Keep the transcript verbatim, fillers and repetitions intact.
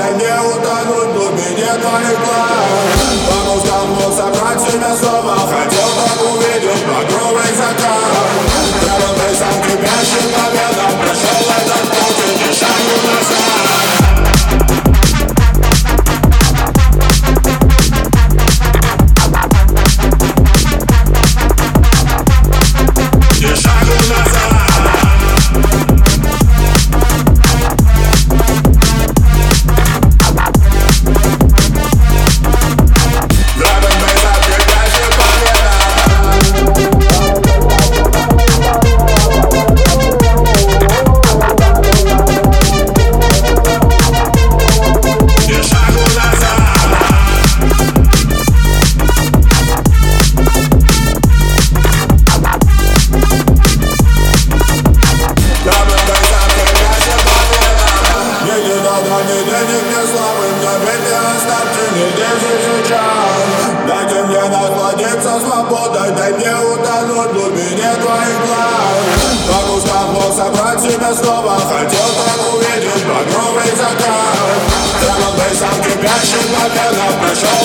дай мне утонуть в глубине твоих глаз. По мозгам мог собрать себя снова, хотел так увидеть багровый закат. Драм н бейсом кипящим победам прошел этот путь и ни шагу назад. Ни денег, ни славы, мне ведь не оставьте ни здесь и сейчас. Дайте мне насладиться свободой, дай мне утонуть в глубине твоих глаз. Как устав мог собрать себя снова, хотел так увидеть багровый закат. Драм н бейсом кипящим победам пришел